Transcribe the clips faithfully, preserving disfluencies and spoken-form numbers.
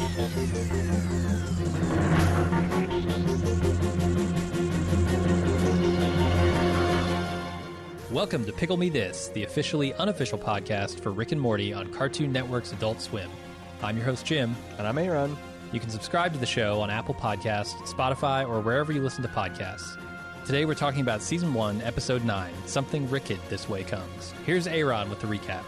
Welcome to Pickle Me This, the officially unofficial podcast for Rick and Morty on Cartoon Network's Adult Swim. I'm your host, Jim. And I'm Aaron. You can subscribe to the show on Apple Podcasts, Spotify, or wherever you listen to podcasts. Today we're talking about Season one, Episode nine, Something Ricked This Way Comes. Here's Aaron with the recap.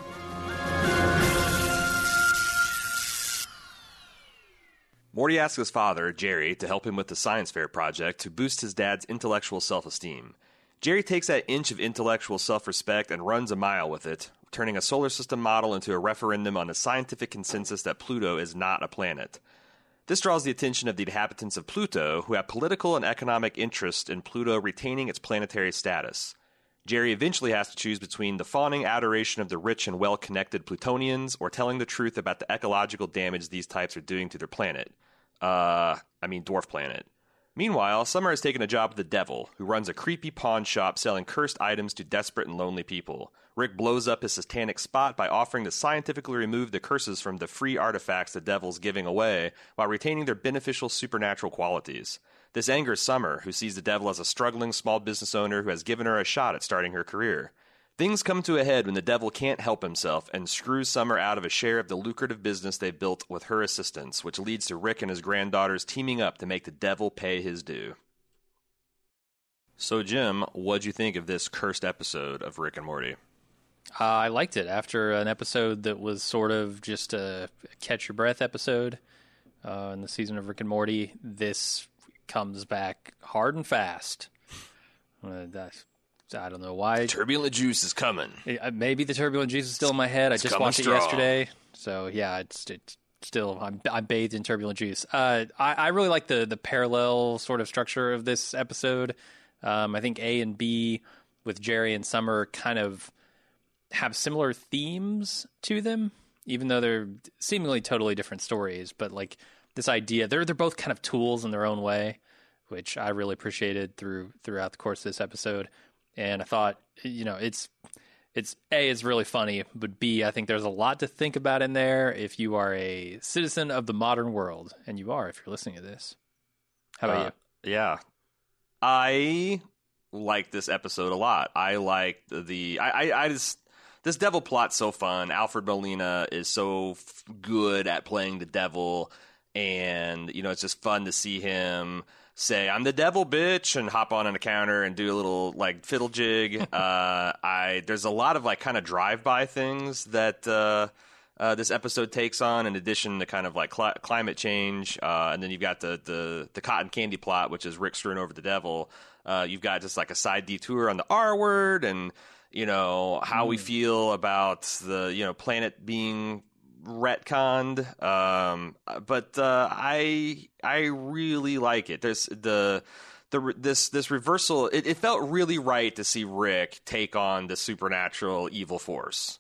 Morty asks his father, Jerry, to help him with the science fair project to boost his dad's intellectual self-esteem. Jerry takes that inch of intellectual self-respect and runs a mile with it, turning a solar system model into a referendum on the scientific consensus that Pluto is not a planet. This draws the attention of the inhabitants of Pluto, who have political and economic interest in Pluto retaining its planetary status. Jerry eventually has to choose between the fawning adoration of the rich and well-connected Plutonians or telling the truth about the ecological damage these types are doing to their planet. Uh, I mean dwarf planet. Meanwhile, Summer has taken a job with the Devil, who runs a creepy pawn shop selling cursed items to desperate and lonely people. Rick blows up his satanic spot by offering to scientifically remove the curses from the free artifacts the Devil's giving away, while retaining their beneficial supernatural qualities. This angers Summer, who sees the Devil as a struggling small business owner who has given her a shot at starting her career. Things come to a head when the Devil can't help himself and screws Summer out of a share of the lucrative business they've built with her assistance, which leads to Rick and his granddaughters teaming up to make the Devil pay his due. So, Jim, what'd you think of this cursed episode of Rick and Morty? Uh, I liked it. After an episode that was sort of just a catch-your-breath episode uh, in the season of Rick and Morty, this comes back hard and fast. Uh, that's I don't know why. The turbulent juice is coming. Maybe the turbulent juice is still in my head. It's I just watched strong. it yesterday. So, yeah, it's, it's still, I'm, I'm bathed in turbulent juice. Uh, I, I really like the, the parallel sort of structure of this episode. Um, I think A and B with Jerry and Summer kind of have similar themes to them, even though they're seemingly totally different stories. But, like, this idea, they're they're both kind of tools in their own way, which I really appreciated through throughout the course of this episode. And I thought, you know, it's, it's A, it's really funny, but B, I think there's a lot to think about in there if you are a citizen of the modern world. And you are if you're listening to this. How about uh, you? Yeah. I like this episode a lot. I like the, the I, I, I just, this Devil plot's so fun. Alfred Molina is so f- good at playing the Devil. And, you know, it's just fun to see him say, I'm the Devil, bitch, and hop on an counter and do a little, like, fiddle jig. uh, I There's a lot of, like, kind of drive-by things that uh, uh, this episode takes on, in addition to kind of, like, cl- climate change. Uh, and then you've got the, the, the cotton candy plot, which is Rick screwing over the Devil. Uh, you've got just, like, a side detour on the R word and, you know, how mm. we feel about the, you know, planet being retconned, um, but uh, I I really like it. There's the the this this reversal. It, it felt really right to see Rick take on the supernatural evil force,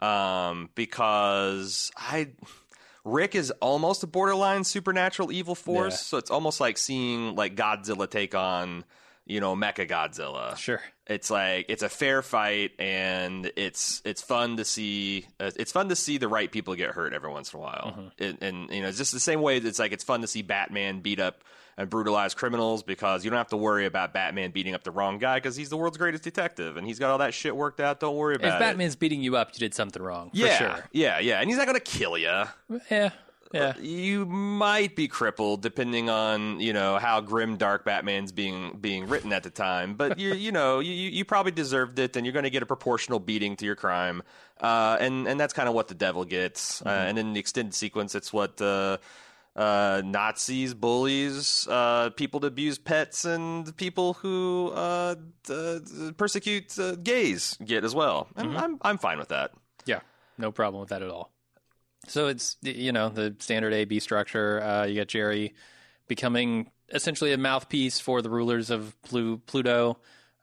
um, because I Rick is almost a borderline supernatural evil force. Yeah. So it's almost like seeing like Godzilla take on, you know, Mecha Godzilla. Sure. It's like, it's a fair fight, and it's it's fun to see. Uh, it's fun to see the right people get hurt every once in a while. Mm-hmm. It, and, you know, it's just the same way that it's like, it's fun to see Batman beat up and brutalize criminals, because you don't have to worry about Batman beating up the wrong guy, because he's the world's greatest detective, and he's got all that shit worked out. Don't worry about it. If Batman's it. beating you up, you did something wrong. Yeah, for sure. Yeah, yeah. And he's not going to kill you. Yeah. Yeah, you might be crippled depending on, you know, how grim dark Batman's being being written at the time. But you you know you you probably deserved it, and you're going to get a proportional beating to your crime. Uh, and and that's kind of what the Devil gets. Mm-hmm. Uh, and in the extended sequence, it's what uh, uh, Nazis, bullies, uh, people that abuse pets, and people who uh, uh, persecute uh, gays get as well. And mm-hmm. I'm I'm fine with that. Yeah, no problem with that at all. So it's, you know, the standard A B structure. Uh, you got Jerry becoming essentially a mouthpiece for the rulers of Plu- Pluto,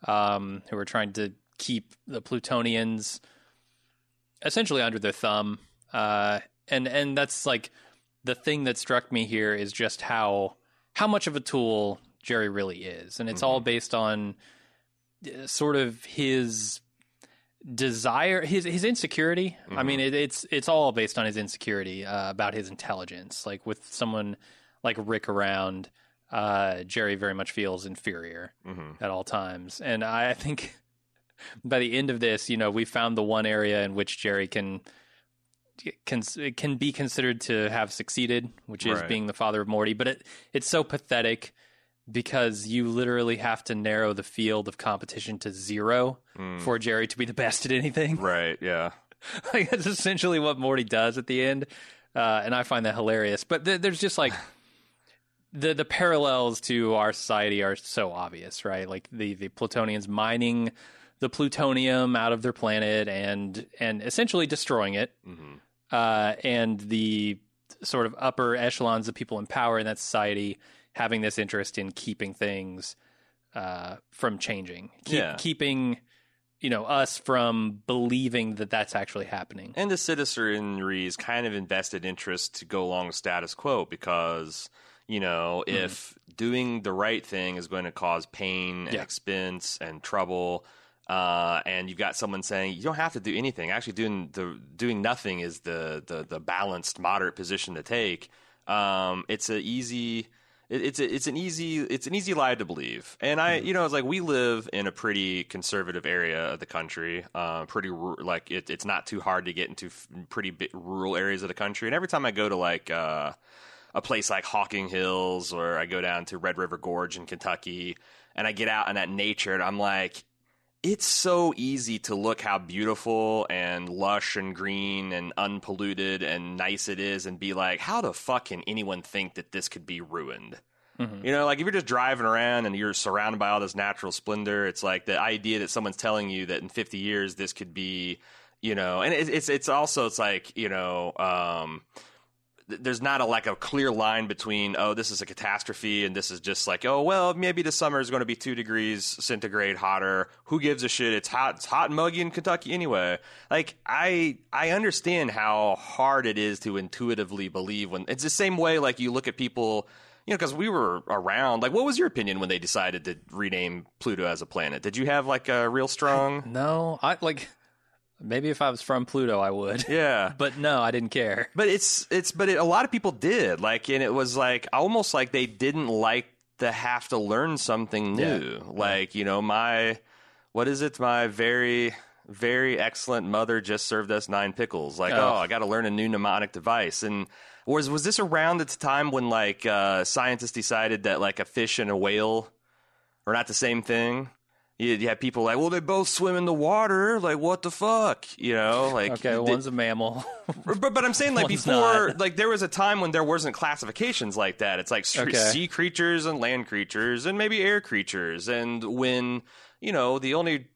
um, who are trying to keep the Plutonians essentially under their thumb. Uh, and and that's like the thing that struck me here is just how how much of a tool Jerry really is. And it's mm-hmm. all based on sort of his desire, his his insecurity. Mm-hmm. I mean, it, it's it's all based on his insecurity uh, about his intelligence. Like with someone like Rick around, uh, Jerry very much feels inferior mm-hmm. at all times. And I think by the end of this, you know, we found the one area in which Jerry can can can be considered to have succeeded, which is right. being the father of Morty. But it it's so pathetic because you literally have to narrow the field of competition to zero mm. for Jerry to be the best at anything. Right, yeah. Like, that's essentially what Morty does at the end, uh, and I find that hilarious. But th- there's just, like, the the parallels to our society are so obvious, right? Like, the, the Plutonians mining the plutonium out of their planet and, and essentially destroying it, mm-hmm. uh, and the sort of upper echelons of people in power in that society having this interest in keeping things uh, from changing, Keep, yeah. keeping, you know, us from believing that that's actually happening. And the citizenry's kind of invested interest to go along with status quo because, you know, mm-hmm. if doing the right thing is going to cause pain and yeah. expense and trouble, uh, and you've got someone saying you don't have to do anything. Actually, doing the doing nothing is the the, the balanced, moderate position to take. Um, it's a easy. It's a, it's an easy it's an easy lie to believe, and I you know it's like we live in a pretty conservative area of the country, uh, pretty like it, it's not too hard to get into pretty big rural areas of the country, and every time I go to like uh, a place like Hocking Hills or I go down to Red River Gorge in Kentucky, and I get out in that nature, and I'm like, it's so easy to look how beautiful and lush and green and unpolluted and nice it is and be like, how the fuck can anyone think that this could be ruined? Mm-hmm. You know, like if you're just driving around and you're surrounded by all this natural splendor, it's like the idea that someone's telling you that in fifty years this could be, you know, and it, it's it's also, it's like, you know, um, there's not a like a clear line between, oh, this is a catastrophe and this is just like, oh, well, maybe the summer is going to be two degrees centigrade hotter. Who gives a shit? It's hot. It's hot and muggy in Kentucky anyway. Like, I I understand how hard it is to intuitively believe when it's the same way. Like you look at people, you know, because we were around. Like, what was your opinion when they decided to rename Pluto as a planet? Did you have like a real strong? No, I like. Maybe if I was from Pluto, I would. Yeah. But no, I didn't care. But it's, it's, but it, a lot of people did. Like, and it was like, almost like they didn't like to have to learn something new. Yeah. Like, you know, my, what is it? My very, very excellent mother just served us nine pickles. Like, oh, oh I got to learn a new mnemonic device. And was, was this around at the time when like, uh, scientists decided that like a fish and a whale are not the same thing? You, you have people like, well, they both swim in the water. Like, what the fuck? You know, like, okay, well, they, one's a mammal. but, but I'm saying, like, before, not. like, there was a time when there wasn't classifications like that. It's like okay. sea creatures and land creatures and maybe air creatures. And when, you know, the only,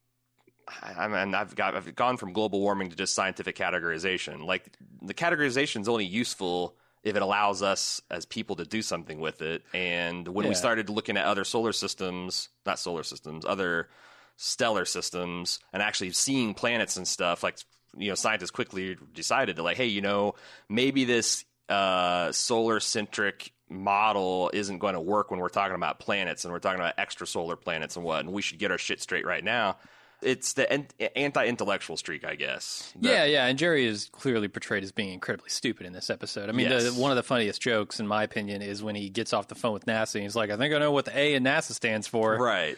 I mean, I've got, I've gone from global warming to just scientific categorization. Like, the categorization is only useful if it allows us as people to do something with it. And when yeah. we started looking at other solar systems, not solar systems, other stellar systems, and actually seeing planets and stuff, like, you know, scientists quickly decided to like, hey, you know, maybe this uh, solar-centric model isn't going to work when we're talking about planets and we're talking about extrasolar planets and what, and we should get our shit straight right now. It's the anti-intellectual streak, I guess. The, yeah, yeah, and Jerry is clearly portrayed as being incredibly stupid in this episode. I mean, yes. the, one of the funniest jokes, in my opinion, is when he gets off the phone with NASA and he's like, I think I know what the A in NASA stands for. Right.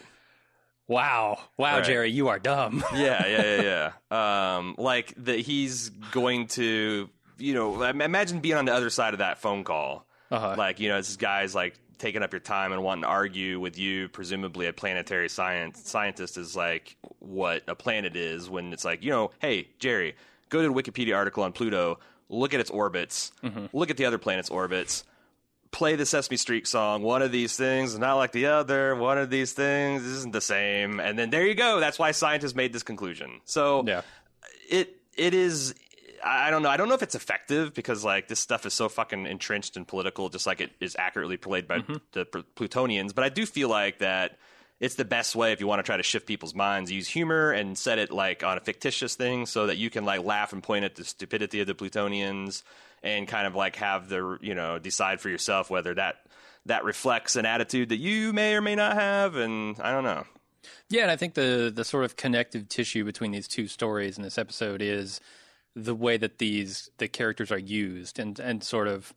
Wow. Wow, right. Jerry, you are dumb. yeah, yeah, yeah, yeah. Um, like, that he's going to, you know, imagine being on the other side of that phone call. Uh-huh. Like, you know, this guy's like, taking up your time and wanting to argue with you, presumably a planetary science scientist is like what a planet is, when it's like, you know, hey, Jerry, go to the Wikipedia article on Pluto, look at its orbits, mm-hmm. look at the other planets' orbits, play the Sesame Street song, one of these things is not like the other, one of these things isn't the same, and then there you go. That's why scientists made this conclusion. So yeah. it it is... I don't know. I don't know if it's effective because, like, this stuff is so fucking entrenched and political, just like it is accurately played by mm-hmm. the Plutonians. But I do feel like that it's the best way if you want to try to shift people's minds. Use humor and set it, like, on a fictitious thing so that you can, like, laugh and point at the stupidity of the Plutonians and kind of, like, have the, you know, decide for yourself whether that that reflects an attitude that you may or may not have. And I don't know. Yeah, and I think the the sort of connective tissue between these two stories in this episode is the way that these the characters are used, and and sort of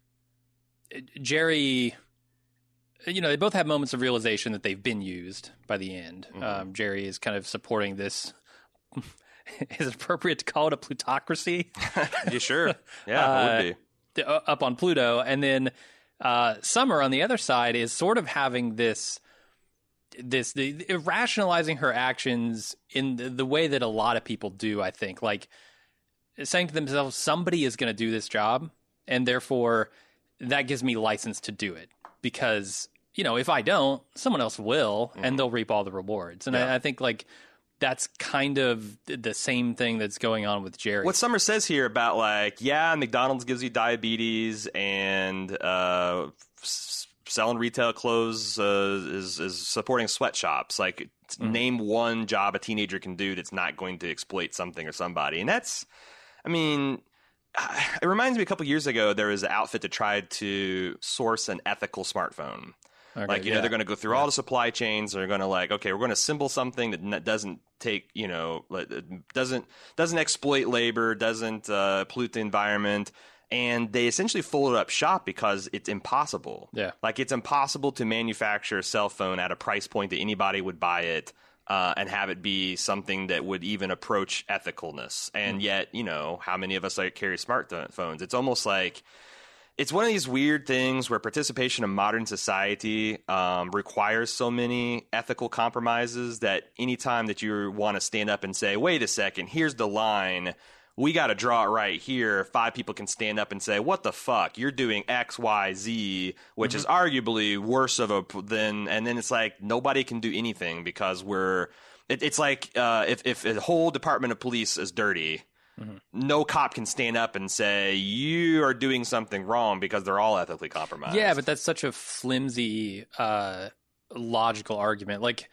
Jerry. You know, they both have moments of realization that they've been used by the end. Mm-hmm. Um, Jerry is kind of supporting this. Is it appropriate to call it a plutocracy? Yeah, sure. Yeah, uh, it would be. Up on Pluto. And then uh, Summer on the other side is sort of having this, this the, the rationalizing her actions in the, the way that a lot of people do, I think. Like saying to themselves, somebody is going to do this job, and therefore that gives me license to do it. Because, you know, if I don't, someone else will, mm. and they'll reap all the rewards. And yeah. I, I think, like, that's kind of the same thing that's going on with Jerry. What Summer says here about, like, yeah, McDonald's gives you diabetes, and uh, s- selling retail clothes uh, is, is supporting sweatshops. Like, mm. name one job a teenager can do that's not going to exploit something or somebody. And that's, I mean... It reminds me a couple years ago, there was an outfit that tried to source an ethical smartphone. Okay, like, you yeah. know, they're going to go through yeah. all the supply chains. They're going to like, okay, we're going to assemble something that doesn't take, you know, doesn't doesn't exploit labor, doesn't uh, pollute the environment. And they essentially folded up shop because it's impossible. Yeah. Like, it's impossible to manufacture a cell phone at a price point that anybody would buy it. Uh, and have it be something that would even approach ethicalness. And mm. yet, you know, how many of us like carry smartphones? It's almost like it's one of these weird things where participation in modern society um, requires so many ethical compromises that anytime that you want to stand up and say, wait a second, here's the line, we got to draw it right here. Five people can stand up and say, what the fuck? You're doing X, Y, Z, which mm-hmm. is arguably worse of a than. And then it's like nobody can do anything because we're it, it's like uh, if, if a whole department of police is dirty, mm-hmm. no cop can stand up and say you are doing something wrong because they're all ethically compromised. Yeah, but that's such a flimsy uh, logical argument. Like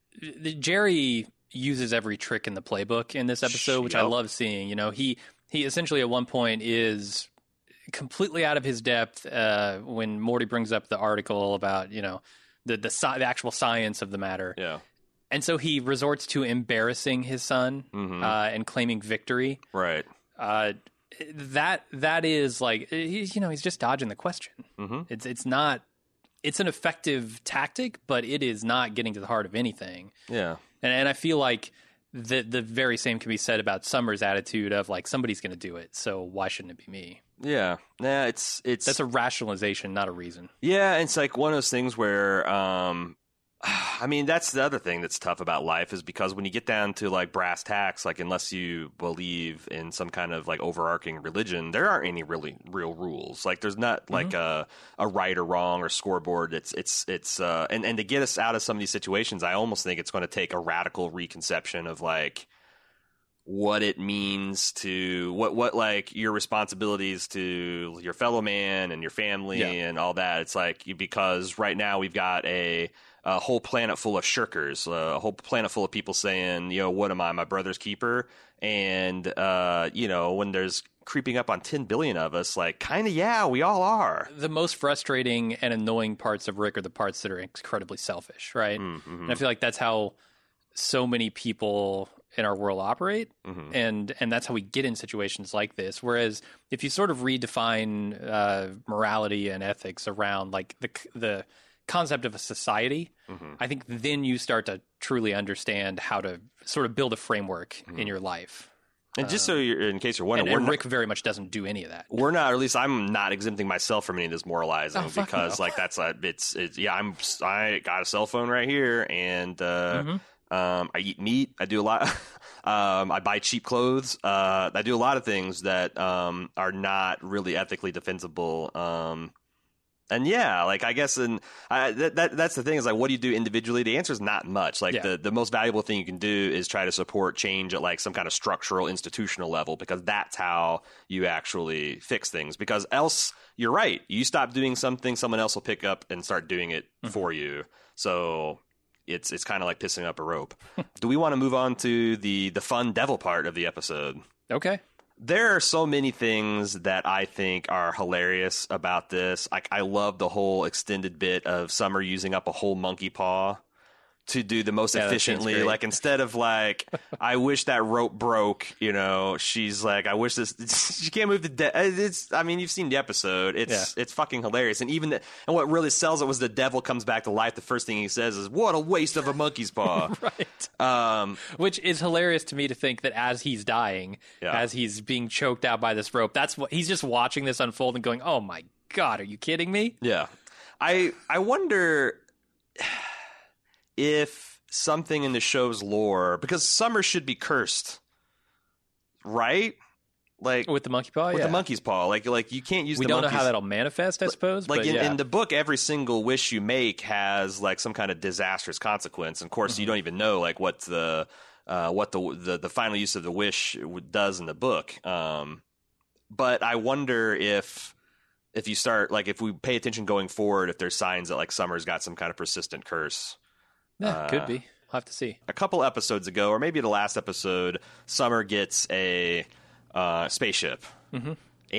Jerry uses every trick in the playbook in this episode, which yep. I love seeing. You know, he he essentially at one point is completely out of his depth uh, when Morty brings up the article about, you know, the the, the actual science of the matter. Yeah. And so he resorts to embarrassing his son mm-hmm. uh, and claiming victory. Right. Uh, that that is like, he's, you know, he's just dodging the question. Mm-hmm. It's it's not. It's an effective tactic, but it is not getting to the heart of anything. Yeah. And and I feel like the the very same can be said about Summer's attitude of like, somebody's going to do it, so why shouldn't it be me? Yeah, yeah, it's it's that's a rationalization, not a reason. Yeah, it's like one of those things where, um, I mean, that's the other thing that's tough about life is because when you get down to like brass tacks, like unless you believe in some kind of like overarching religion, there aren't any really real rules. Like there's not mm-hmm. like a a right or wrong or scoreboard. It's it's it's uh, and and to get us out of some of these situations, I almost think it's going to take a radical reconception of like what it means to what what like your responsibilities to your fellow man and your family yeah. and all that. It's like because right now we've got a a whole planet full of shirkers, uh, a whole planet full of people saying, you know, what am I, my brother's keeper? And, uh, you know, when there's creeping up on ten billion of us, like, kind of, yeah, we all are. The most frustrating and annoying parts of Rick are the parts that are incredibly selfish, right? Mm-hmm. And I feel like that's how so many people in our world operate, mm-hmm. and and that's how we get in situations like this. Whereas if you sort of redefine uh, morality and ethics around, like, the the concept of a society, mm-hmm. I think then you start to truly understand how to sort of build a framework mm-hmm. in your life. And just so you're, in case you're wondering, and, and we're Rick not, very much doesn't do any of that. We're not, or at least I'm not exempting myself from any of this moralizing oh, because, no. like, that's a, it's, it's, yeah, I'm, I got a cell phone right here, and uh, mm-hmm. um, I eat meat. I do a lot. um, I buy cheap clothes. Uh, I do a lot of things that um, are not really ethically defensible. Um, And yeah, like I guess, and I, that, that that's the thing is like, what do you do individually? The answer is not much. Like yeah. the, the most valuable thing you can do is try to support change at like some kind of structural, institutional level, because that's how you actually fix things. Because else, you're right. You stop doing something, someone else will pick up and start doing it mm-hmm. for you. So it's it's kind of like pissing up a rope. Do we want to move on to the the fun devil part of the episode? Okay. There are so many things that I think are hilarious about this. Like, I love the whole extended bit of Summer using up a whole monkey paw to do the most Yeah, that seems efficiently. great. Like, instead of like, I wish that rope broke, you know, she's like, I wish this, she can't move the de- it's, I mean, you've seen the episode. It's, Yeah. it's fucking hilarious. And even, the, and what really sells it was the devil comes back to life. The first thing he says is, what a waste of a monkey's paw. Right. Um, Which is hilarious to me to think that as he's dying, Yeah. as he's being choked out by this rope, that's what he's just watching this unfold and going, "Oh my god, are you kidding me?" yeah. I, I wonder if something in the show's lore, because Summer should be cursed, right? Like, With the monkey paw, with yeah. the monkey's paw, like like you can't use we the don't monkey's, know how that'll manifest, I suppose. like but in, yeah. in the book, every single wish you make has like some kind of disastrous consequence. And of course, Mm-hmm. you don't even know like what the uh, what the, the the final use of the wish does in the book. Um, but I wonder if if you start like if we pay attention going forward, if there's signs that like Summer's got some kind of persistent curse. yeah, uh, could be. We'll have to see. A couple episodes ago, or maybe the last episode, Summer gets a uh, spaceship. Mm-hmm.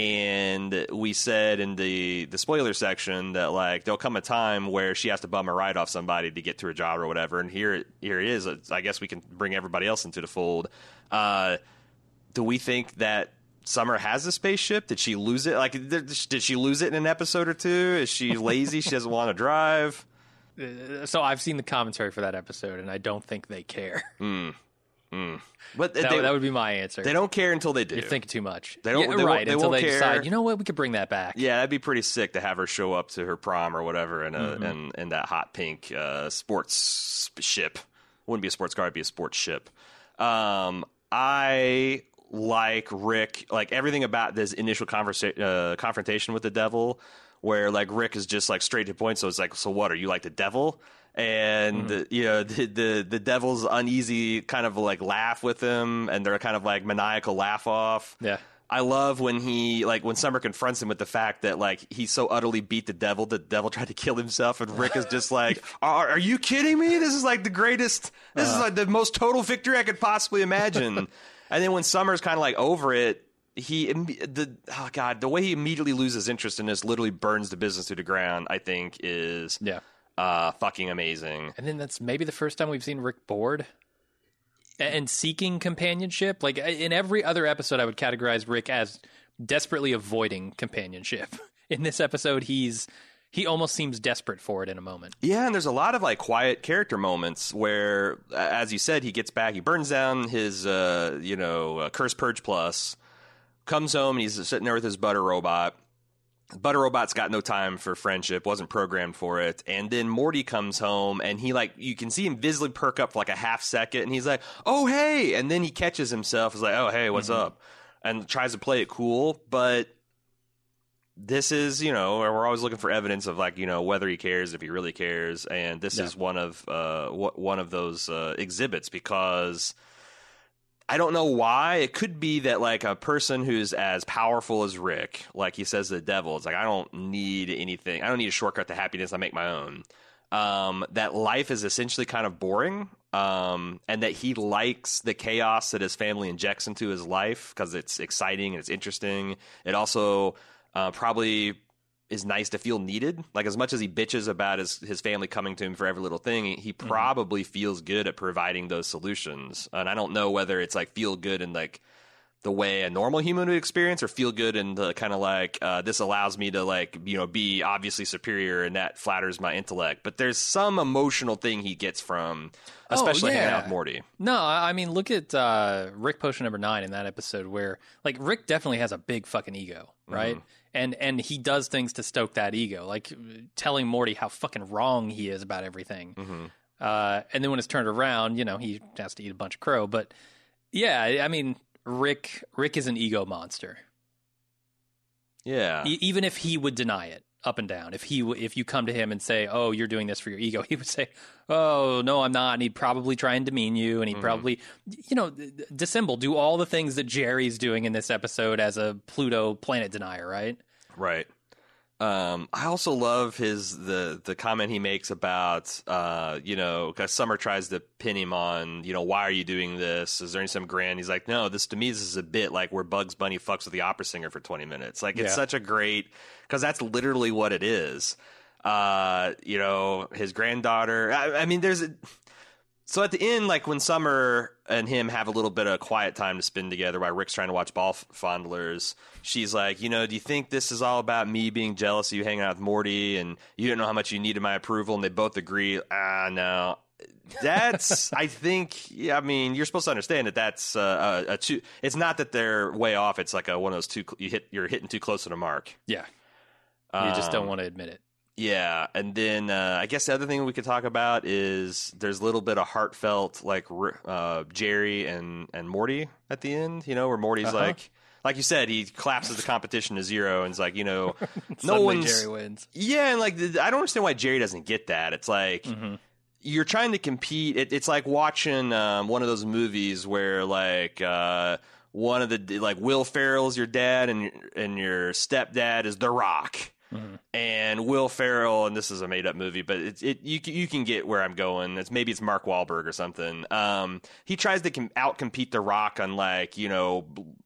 And we said in the, the spoiler section that like there'll come a time where she has to bum a ride off somebody to get to her job or whatever. And here here it is. I guess we can bring everybody else into the fold. Uh, do we think that Summer has a spaceship? Did she lose it? Like, did she lose it in an episode or two? Is she lazy? She doesn't want to drive? Uh, So I've seen the commentary for that episode, and I don't think they care. Mm. Mm. But That, they, that would be my answer. they don't care until they do. You're thinking too much. They don't- Yeah, they won't- right, they until won't they care. decide, you know what, we could bring that back. Yeah, that'd be pretty sick to have her show up to her prom or whatever in a Mm-hmm. in, in that hot pink uh, sports ship. Wouldn't be a sports car; it'd be a sports ship. Um, I like Rick, like everything about this initial conversa- uh, confrontation with the devil, where like Rick is just like straight to the point. So it's like, so what? Are you like the devil? And Mm-hmm. you know the, the the devil's uneasy kind of like laugh with him, and they're kind of like maniacal laugh off. Yeah. I love when he like when Summer confronts him with the fact that like he so utterly beat the devil that the devil tried to kill himself, and Rick is just like, "Are, are you kidding me? This is like the greatest. This Uh. is like the most total victory I could possibly imagine." And then when Summer's kind of like over it, he imme- the oh god the way he immediately loses interest in this, literally burns the business to the ground. I think is Yeah. uh fucking amazing. And then that's maybe the first time we've seen Rick bored and, and seeking companionship. Like in every other episode, I would categorize Rick as desperately avoiding companionship. In this episode, he's he almost seems desperate for it in a moment. Yeah, and there's a lot of like quiet character moments where, as you said, he gets back, he burns down his, uh, you know, uh, Curse Purge Plus, comes home, and he's sitting there with his butter robot. Butter robot's got no time for friendship, wasn't programmed for it. And then Morty comes home, and he like you can see him visibly perk up for like a half second, and he's like, "Oh hey!" And then he catches himself, is like, "Oh hey, what's Mm-hmm. up?" And tries to play it cool, but. This is, you know, we're always looking for evidence of like, you know, whether he cares, if he really cares, and this Yeah. is one of uh, one of those uh, exhibits because I don't know why. It could be that like a person who's as powerful as Rick, like he says to the devil, it's like I don't need anything, I don't need a shortcut to happiness, I make my own. Um, that life is essentially kind of boring, um, and that he likes the chaos that his family injects into his life because it's exciting and it's interesting. It also Uh, probably is nice to feel needed. Like as much as he bitches about his, his family coming to him for every little thing, he probably feels good at providing those solutions. And I don't know whether it's like feel good in like the way a normal human would experience or feel good in the kind of like, uh, this allows me to like, you know, be obviously superior and that flatters my intellect. But there's some emotional thing he gets from, especially Oh, yeah. hanging out with Morty. No, I I mean, look at uh, Rick Potion number nine in that episode where, like, Rick definitely has a big fucking ego, right? Mhm. And and he does things to stoke that ego, like telling Morty how fucking wrong he is about everything. Mm-hmm. Uh, and then when it's turned around, you know, he has to eat a bunch of crow. But yeah, I mean, Rick Rick is an ego monster. Yeah. E- even if he would deny it up and down, if he w- if you come to him and say, "Oh, you're doing this for your ego," he would say, "Oh, no, I'm not," and he'd probably try and demean you, and he'd Mhm. probably, you know, d- d- dissemble, do all the things that Jerry's doing in this episode as a Pluto planet denier, right? Right. Um, I also love his the the comment he makes about uh, you know, because Summer tries to pin him on, you know, why are you doing this? Is there any some grand? He's like, no, this to me this is a bit like where Bugs Bunny fucks with the opera singer for twenty minutes. Like it's Yeah. such a great because that's literally what it is. Uh, you know, his granddaughter. I, I mean, there's a, So at the end, like when Summer and him have a little bit of quiet time to spend together while Rick's trying to watch Ball Fondlers, she's like, you know, do you think this is all about me being jealous of you hanging out with Morty and you didn't know how much you needed my approval? And they both agree, ah, no. That's, I think, yeah, I mean, you're supposed to understand that that's uh, a, a two, it's not that they're way off. It's like a, one of those two, you hit, you're hitting too close to the mark. Yeah. You um, just don't want to admit it. Yeah, and then uh, I guess the other thing we could talk about is there's a little bit of heartfelt, like uh, Jerry and, and Morty at the end, you know, where Morty's uh-huh. like, like you said, he collapses the competition to zero and is like, you know, no one's... Jerry wins. Yeah, and like, I don't understand why Jerry doesn't get that. It's like, mm-hmm. you're trying to compete. It, it's like watching um, one of those movies where like... Uh, one of the, like, Will Ferrell's your dad and, and your stepdad is The Rock. Mm-hmm. And Will Ferrell, and this is a made-up movie, but it's it you you can get where I'm going. It's maybe it's Mark Wahlberg or something. Um, he tries to com- out-compete The Rock on, like, you know,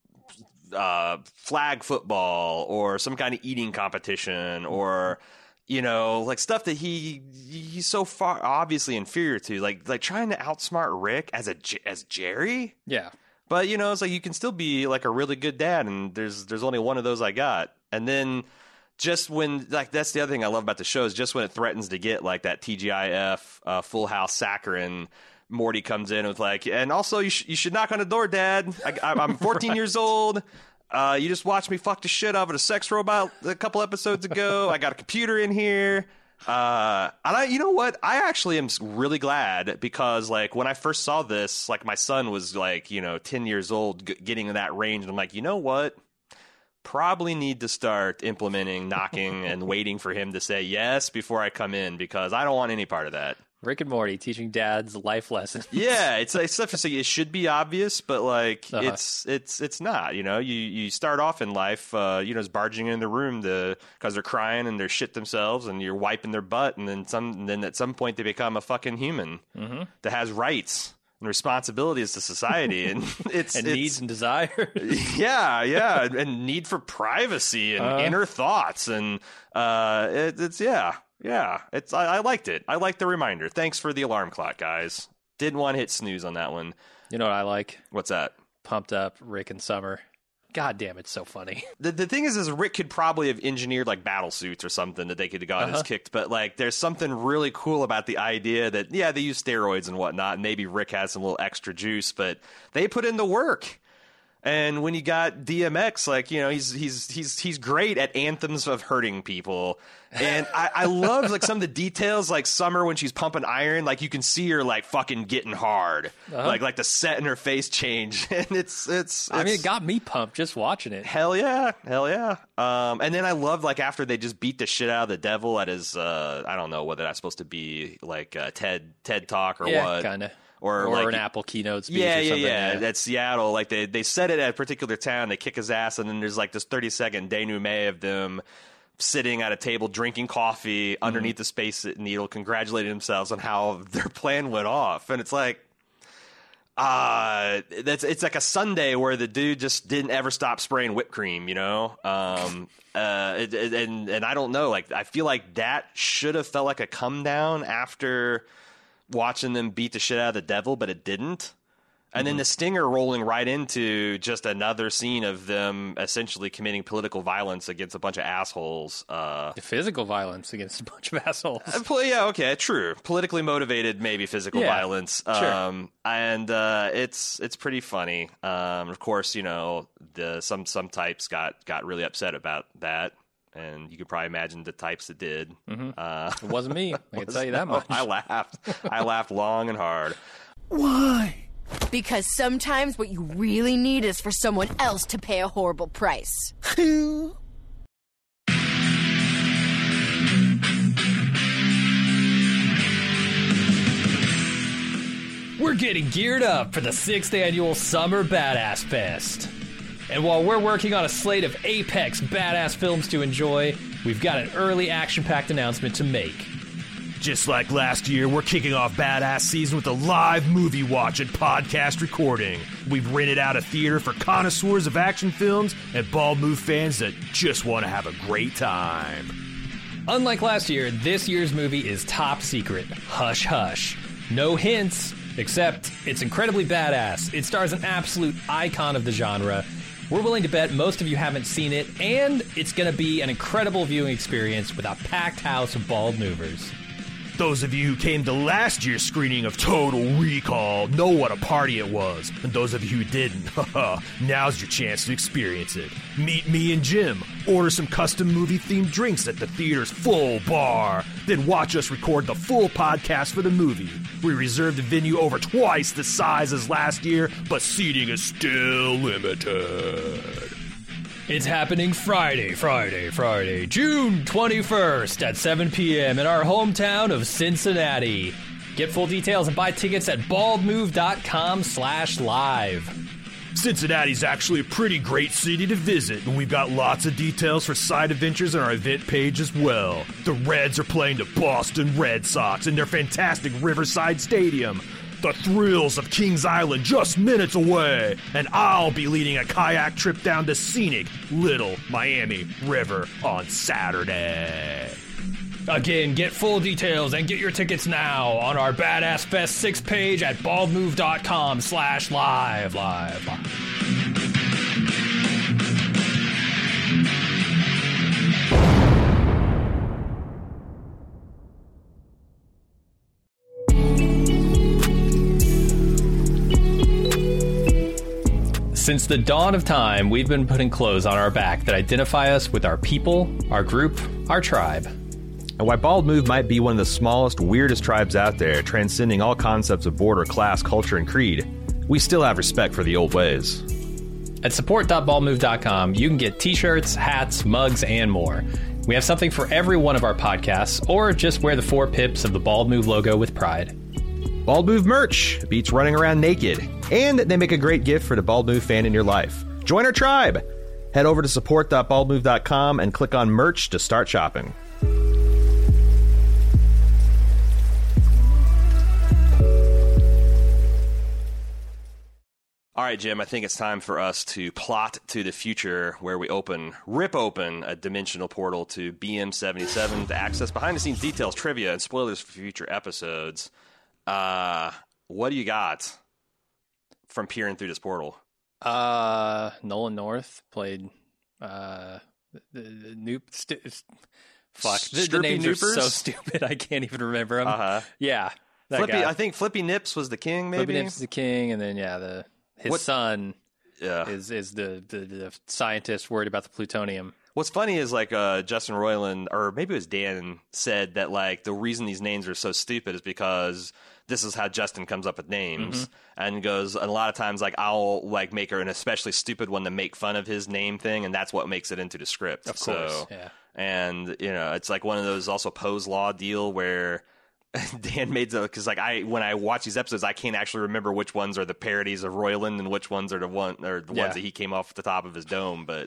uh, flag football or some kind of eating competition or, you know, like stuff that he he's so far obviously inferior to. Like like trying to outsmart Rick as a as Jerry. Yeah. But, you know, it's like you can still be like a really good dad, and there's there's only one of those I got. And then just when, like, that's the other thing I love about the show is just when it threatens to get like that T G I F uh, Full House saccharine, Morty comes in with like, and also you, sh- you should knock on the door, Dad. I, I'm fourteen years old. Uh, you just watched me fuck the shit out of a sex robot a couple episodes ago. I got a computer in here. Uh, and I, you know what? I actually am really glad because, like, when I first saw this, like, my son was like, you know, ten years old, g- getting in that range, and I'm like, you know what? Probably need to start implementing knocking and waiting for him to say yes before I come in because I don't want any part of that. Rick and Morty teaching dads life lessons. Yeah, it's like stuff. Just like, it should be obvious, but like uh-huh. it's it's it's not. You know, you you start off in life, uh, you know, as barging in the room to because they're crying and they're shit themselves, and you're wiping their butt, and then some. And then at some point they become a fucking human mm-hmm. that has rights and responsibilities to society, and it's and it's, needs and desires. Yeah, yeah, and need for privacy and uh, inner thoughts, and uh, it, it's yeah. Yeah, it's I, I liked it. I liked the reminder. Thanks for the alarm clock, guys. Didn't want to hit snooze on that one. You know what I like? What's that? Pumped up Rick and Summer. God damn, it's so funny. The the thing is, is Rick could probably have engineered like battle suits or something that they could have gotten uh-huh. his kicked. But like, there's something really cool about the idea that yeah, they use steroids and whatnot, and maybe Rick has some little extra juice, but they put in the work. And when you got D M X, like, you know, he's he's he's he's great at anthems of hurting people. And I, I love like some of the details, like Summer when she's pumping iron, like you can see her like fucking getting hard, uh-huh. like like the set in her face change, and it's, it's it's. I mean, it got me pumped just watching it. Hell yeah, hell yeah. Um, and then I love like after they just beat the shit out of the devil at his, uh, I don't know whether that's supposed to be like a TED TED talk or yeah, what, kind of. Or, or like, an Apple keynote speech yeah, or something. Yeah, yeah, yeah. At Seattle, like they, they set it at a particular town, they kick his ass, and then there's like this thirty second denouement of them sitting at a table drinking coffee mm-hmm. underneath the Space Needle, congratulating themselves on how their plan went off. And it's like, uh, that's it's like a Sunday where the dude just didn't ever stop spraying whipped cream, you know? Um, uh, it, it, and, and I don't know, like, I feel like that should have felt like a come down after watching them beat the shit out of the devil, but it didn't. And mm-hmm. then the stinger rolling right into just another scene of them essentially committing political violence against a bunch of assholes. Uh, physical violence against a bunch of assholes. Uh, yeah, okay, true. Politically motivated, maybe physical yeah, violence. Sure. Um, and uh, it's it's pretty funny. Um, of course, you know, the some some types got got really upset about that. And you could probably imagine the types that did. Mm-hmm. Uh, it wasn't me. I can tell you that much. I laughed. I laughed long and hard. Why? Because sometimes what you really need is for someone else to pay a horrible price. We're getting geared up for the sixth annual Summer Badass Fest. And while we're working on a slate of apex badass films to enjoy, we've got an early action-packed announcement to make. Just like last year, we're kicking off Badass Season with a live movie watch and podcast recording. We've rented out a theater for connoisseurs of action films and bald move fans that just want to have a great time. Unlike last year, this year's movie is top secret. Hush hush. No hints, Except, it's incredibly badass. It stars an absolute icon of the genre. We're willing to bet most of you haven't seen it, and it's going to be an incredible viewing experience with a packed house of bald movers. Those of you who came to last year's screening of Total Recall know what a party it was. And those of you who didn't, haha, now's your chance to experience it. Meet me and Jim, order some custom movie-themed drinks at the theater's full bar, then watch us record the full podcast for the movie. We reserved a venue over twice the size as last year, but seating is still limited. It's happening Friday, Friday, Friday, June twenty-first at seven p.m. in our hometown of Cincinnati. Get full details and buy tickets at baldmove.com slash live. Cincinnati's actually a pretty great city to visit, and we've got lots of details for side adventures on our event page as well. The Reds are playing the Boston Red Sox in their fantastic Riverside Stadium. The thrills of Kings Island just minutes away, and I'll be leading a kayak trip down the scenic Little Miami River on Saturday. Again, get full details and get your tickets now on our Badass Fest six page at baldmove.com slash live, live, live. Since the dawn of time, we've been putting clothes on our back that identify us with our people, our group, our tribe. And while Bald Move might be one of the smallest, weirdest tribes out there, transcending all concepts of border, class, culture, and creed, we still have respect for the old ways. At support dot bald move dot com, you can get t-shirts, hats, mugs, and more. We have something for every one of our podcasts, or just wear the four pips of the Bald Move logo with pride. Bald Move merch beats running around naked, and they make a great gift for the Bald Move fan in your life. Join our tribe! Head over to support dot bald move dot com and click on merch to start shopping. All right, Jim, I think it's time for us to plot to the future where we open, rip open a dimensional portal to B M seventy-seven to access behind-the-scenes details, trivia, and spoilers for future episodes. Uh, what do you got from peering through this portal? Uh, Nolan North played uh, the, the Noop. St- fuck, the, the names Noopers? Are so stupid I can't even remember them. Uh-huh. Yeah, that Flippy. guy. I think Flippy Nips was the king. Maybe Flippy Nips is the king, and then yeah, the his what? son yeah. is is the, the the scientist worried about the plutonium. What's funny is like uh, Justin Roiland, or maybe it was Dan, said that like the reason these names are so stupid is because this is how Justin comes up with names, mm-hmm. and goes and a lot of times like I'll like make her an especially stupid one to make fun of his name thing, and that's what makes it into the script. Of so, course, yeah. And you know, it's like one of those also Poe's Law deal where Dan made the because like I when I watch these episodes, I can't actually remember which ones are the parodies of Roiland and which ones are the one or the yeah. ones that he came off the top of his dome, but.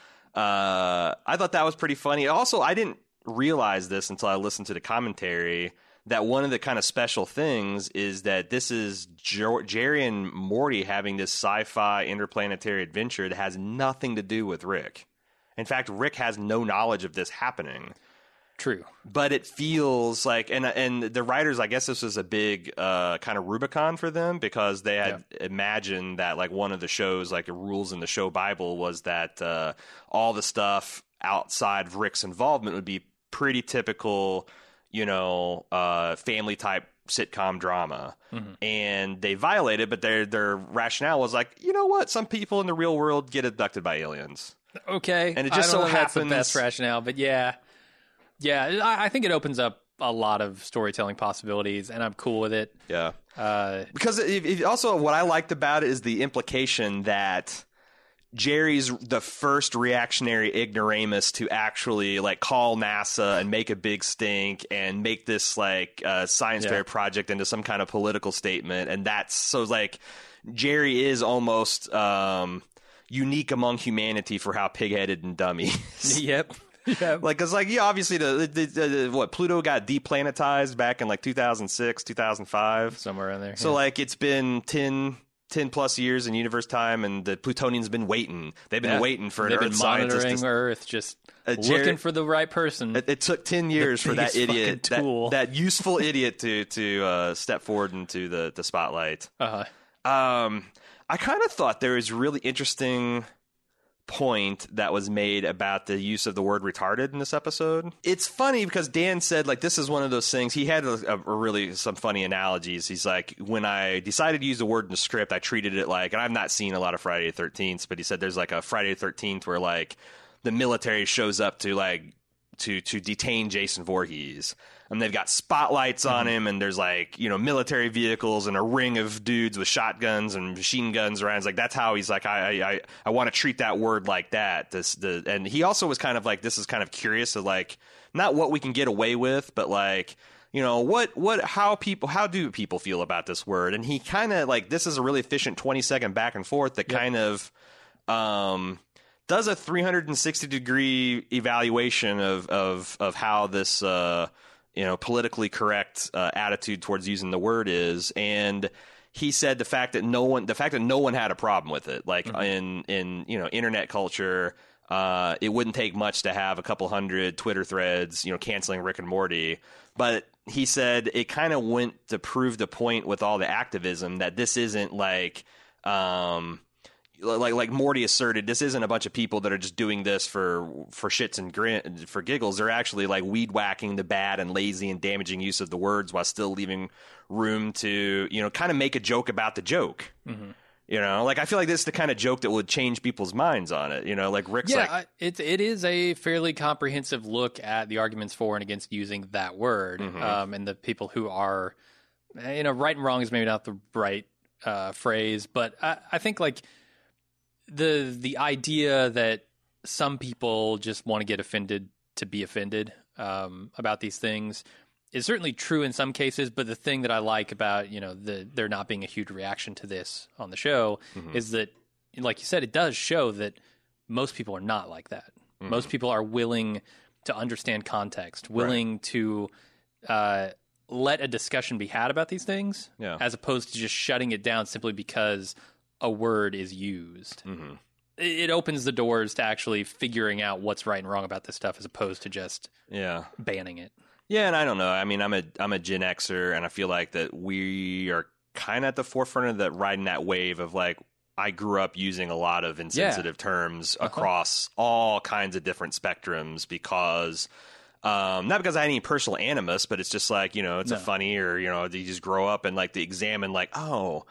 Uh, I thought that was pretty funny. Also, I didn't realize this until I listened to the commentary, that one of the kind of special things is that this is Jer- Jerry and Morty having this sci-fi interplanetary adventure that has nothing to do with Rick. In fact, Rick has no knowledge of this happening. True. But it feels like, and and the writers, I guess this was a big uh, kind of Rubicon for them, because they had yeah. imagined that like one of the shows, like the rules in the show Bible was that uh, all the stuff outside of Rick's involvement would be pretty typical, you know, uh, family type sitcom drama. Mm-hmm. And they violated, but their their rationale was like, you know what, some people in the real world get abducted by aliens. Okay. And it just I don't so know happens that's the best rationale, but yeah. Yeah, I, I think it opens up a lot of storytelling possibilities, and I'm cool with it. Yeah. Uh, because it, it also what I liked about it is the implication that Jerry's the first reactionary ignoramus to actually like call NASA and make a big stink and make this like uh, science yeah. fair project into some kind of political statement. And that's so like Jerry is almost um, unique among humanity for how pig-headed and dumb he is. Yep. Yeah, like because like yeah, obviously the, the, the, the what Pluto got deplanetized back in like two thousand six, two thousand five, somewhere in there. So yeah. like it's been ten, ten plus years in universe time, and the Plutonian's been waiting. They've been Yeah. waiting for an They've Earth been scientist. monitoring to- Earth, just Uh, Jared- looking for the right person. It, it took ten years for that biggest idiot, fucking tool. that, that useful idiot, to to uh, step forward into the the spotlight. uh-huh. Um, I kind of thought there was a really interesting point that was made about the use of the word retarded in this episode. It's funny because Dan said, like, this is one of those things. He had a, a really some funny analogies. He's like, when I decided to use the word in the script, I treated it like, and I've not seen a lot of Friday the thirteenth, but he said there's like a Friday the thirteenth where like the military shows up to like to to detain Jason Voorhees. And they've got spotlights on him, and there's like, you know, military vehicles and a ring of dudes with shotguns and machine guns around. It's like, that's how he's like, I I, I want to treat that word like that. This the and he also was kind of like, this is kind of curious of like, not what we can get away with, but like, you know, what what how people how do people feel about this word? And he kind of like, this is a really efficient twenty second back and forth that Yep. kind of um does a three hundred sixty degree evaluation of of of how this uh you know, politically correct uh, attitude towards using the word is. And he said the fact that no one, the fact that no one had a problem with it, like mm-hmm. in, in, you know, internet culture, uh, it wouldn't take much to have a couple hundred Twitter threads, you know, canceling Rick and Morty. But he said it kind of went to prove the point with all the activism that this isn't like, um, Like like Morty asserted, this isn't a bunch of people that are just doing this for for shits and grin, for giggles. They're actually like weed whacking the bad and lazy and damaging use of the words while still leaving room to, you know, kind of make a joke about the joke. Mm-hmm. You know, like I feel like this is the kind of joke that would change people's minds on it. You know, like Rick's yeah, like, I, it it is a fairly comprehensive look at the arguments for and against using that word, Mhm. um, and the people who are, you know, right and wrong is maybe not the right uh, phrase, but I, I think like. The the idea that some people just want to get offended to be offended um, about these things is certainly true in some cases. But the thing that I like about, you know, the there not being a huge reaction to this on the show Mhm. is that, like you said, it does show that most people are not like that. Mhm. Most people are willing to understand context, willing to uh, let a discussion be had about these things, Yeah. as opposed to just shutting it down simply because a word is used. Mhm. It opens the doors to actually figuring out what's right and wrong about this stuff as opposed to just yeah. banning it. Yeah, and I don't know. I mean, I'm a I'm a Gen Xer, and I feel like that we are kind of at the forefront of that, riding that wave of like, I grew up using a lot of insensitive terms Uh-huh. across all kinds of different spectrums because, um, not because I had any personal animus, but it's just like, you know, it's No. a funny, or, you know, you just grow up and like to examine like, oh,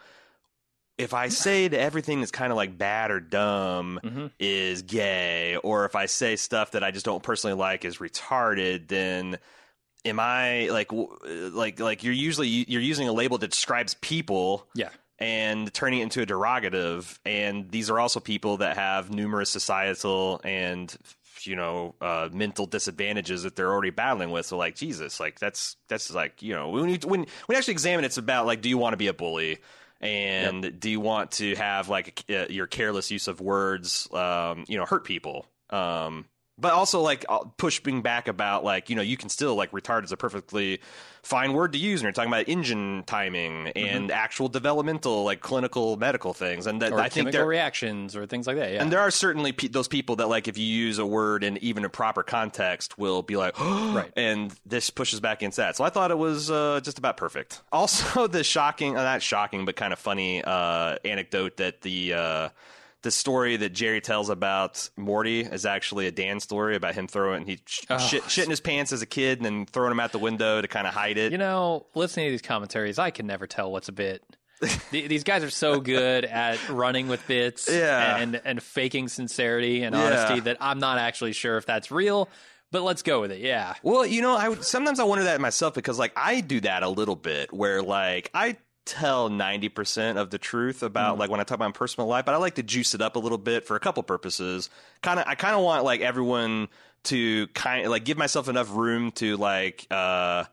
if I say that everything that's kind of like bad or dumb Mhm. is gay, or if I say stuff that I just don't personally like is retarded, then am I like w- like like you're usually you're using a label that describes people Yeah. and turning it into a derogative, and these are also people that have numerous societal and, you know, uh, mental disadvantages that they're already battling with. So like, Jesus, like that's that's like, you know, when you when when you actually examine it, it's about like, do you want to be a bully? And yep. do you want to have like a, your careless use of words, um, you know, hurt people? Um, but also like pushing back about like, you know, you can still like retard is a perfectly fine word to use. And you're talking about engine timing and mm-hmm. actual developmental, like clinical medical things. And that or I think chemical there reactions or things like that. Yeah. And there are certainly pe- those people that like, if you use a word in even a proper context will be like, oh, right. And this pushes back against that. So I thought it was uh, just about perfect. Also the shocking, uh, not shocking, but kind of funny uh, anecdote that the, uh, the story that Jerry tells about Morty is actually a Dan story about him throwing he sh- oh. shit, shitting his pants as a kid and then throwing him out the window to kind of hide it. You know, listening to these commentaries, I can never tell what's a bit. the, these guys are so good at running with bits yeah. and and faking sincerity and yeah. honesty that I'm not actually sure if that's real. But let's go with it. Yeah. Well, you know, I would, sometimes I wonder that myself because like I do that a little bit where like I tell ninety percent of the truth about mm. like when I talk about my personal life, but I like to juice it up a little bit for a couple purposes. Kind of, I kind of want like everyone to kind of like give myself enough room to like, uh,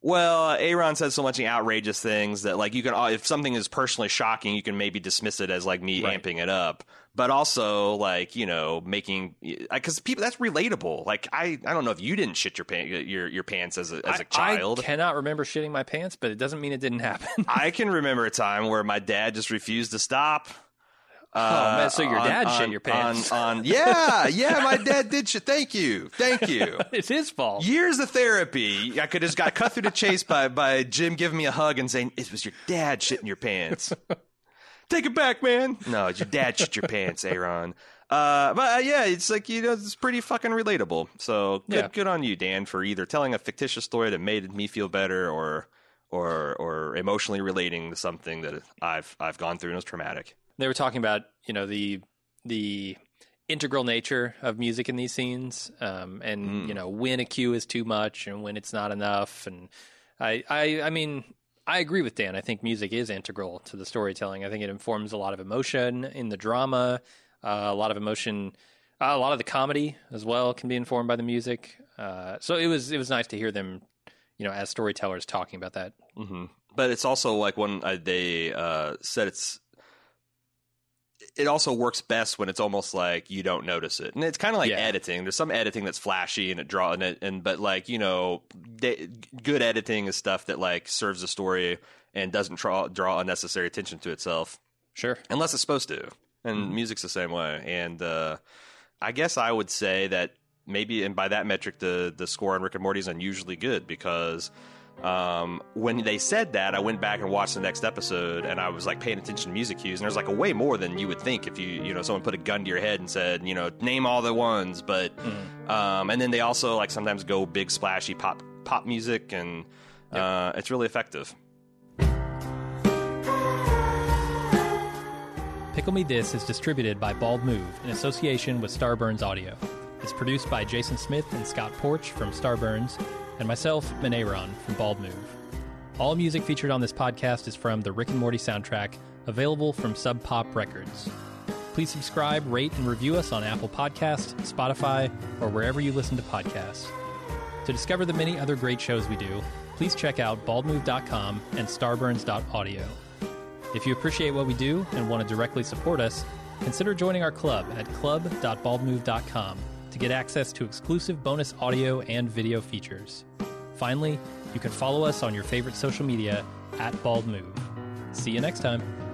Well, Aaron says so much outrageous things that, like, you can, if something is personally shocking, you can maybe dismiss it as, like, me Right. amping it up. But also, like, you know, making, because people, that's relatable. Like, I, I don't know if you didn't shit your pants, your, your pants as a, as a I, child. I cannot remember shitting my pants, but it doesn't mean it didn't happen. I can remember a time where my dad just refused to stop. Oh, man, so your on- dad on, shit your pants. On, on, yeah, yeah, my dad did shit. Thank you. Thank you. It's his fault. Years of therapy. I could have just got cut through the chase by, by Jim giving me a hug and saying, it was your dad shitting your pants. Take it back, man. No, it's your dad shit your pants, Aaron. Uh, but uh, yeah, it's like, you know, it's pretty fucking relatable. So good, Yeah. good on you, Dan, for either telling a fictitious story that made me feel better or or or emotionally relating to something that I've I've gone through and was traumatic. They were talking about, you know, the the integral nature of music in these scenes, um, and Mm. you know, when a cue is too much and when it's not enough. And I, I, I mean, I agree with Dan. I think music is integral to the storytelling. I think it informs a lot of emotion in the drama, uh, a lot of emotion, uh, a lot of the comedy as well can be informed by the music. Uh, so it was it was nice to hear them, you know, as storytellers talking about that. Mm-hmm. But it's also like when uh, they uh, said it's. It also works best when it's almost like you don't notice it, and it's kind of like Yeah. editing. There's some editing that's flashy and it draw and it, and but like you know, they, good editing is stuff that like serves the story and doesn't draw draw unnecessary attention to itself, Sure. unless it's supposed to. And music's the same way. And uh, I guess I would say that maybe, and by that metric, the the score on Rick and Morty is unusually good because. Um, when they said that, I went back and watched the next episode, and I was like paying attention to music cues, and there's like a way more than you would think if you, you know, someone put a gun to your head and said, you know, name all the ones. But, um, and then they also like sometimes go big splashy pop pop music, and uh, it's really effective. Pickle Me This is distributed by Bald Move in association with Starburns Audio. It's produced by Jason Smith and Scott Porch from Starburns, and myself, Ben Aaron, from Bald Move. All music featured on this podcast is from the Rick and Morty soundtrack, available from Sub Pop Records. Please subscribe, rate, and review us on Apple Podcasts, Spotify, or wherever you listen to podcasts. To discover the many other great shows we do, please check out bald move dot com and starburns dot audio. If you appreciate what we do and want to directly support us, consider joining our club at club dot bald move dot com to get access to exclusive bonus audio and video features. Finally, you can follow us on your favorite social media at Bald Move. See you next time.